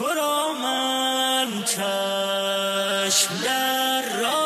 تو را من چشم در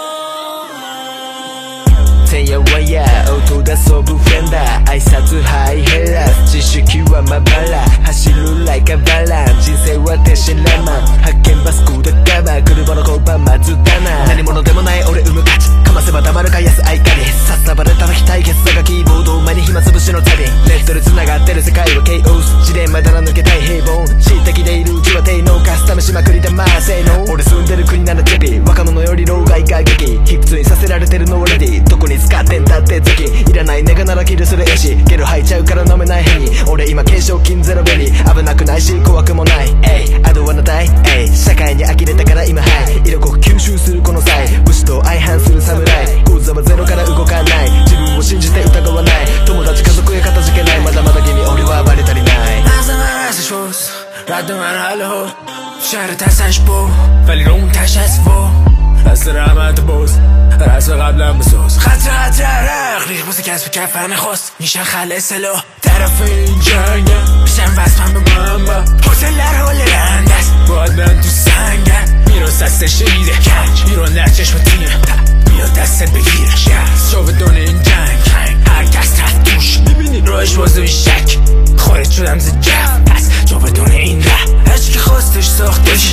راهم てんやわや音出そうブフェンダー挨拶ハイヘラス知識はまばら走るlike aバラン人生は天真爛漫発見バスコだから車の交番まずだな何者でもない俺生む価値かませば黙るか安愛かにさっさばれたら非対決さがキーボード前に暇つぶしの旅ネットで繋がってる世界はケイオスジレンマだら抜けたい平凡恣意的でいるうちは低能カスタムしまくりだまあ性能俺住んでる国ならジェビ若者より老害が激ヒップツにさせられてるのはレディどこに使ってんだって時いらないネガならキルする絵師ゲル吐いちゃうから飲めない変に俺今軽賞金ゼロベリー危なくないし怖くもないI don't wanna die 社会に呆れたから今はい色濃く吸収するこの際武士と相反する侍講座はゼロから動かない自分を信じて疑わない友達家族へかたじけないまだまだ君俺は暴れ足りない لازم ارزش فوز رد من حاله شهر تسش بو ولی روم تش از فو از رحمت بوز رس قبلم بسوز خط عرق ریخ بوز کسب کفن خواست میشن خل سلو طرف این جنگم میشن وصفم به منبع حسلر حال رند است باید من تو سنگم میرو سستش میده کنج میرو در چشم تیم میاد دستت بگیره شو بدون این جنگ هر کس رفت توش میبینی روش بازوی شک خارج شدم ز جف پس جو بدون این ره هرچی که خواستش ساختش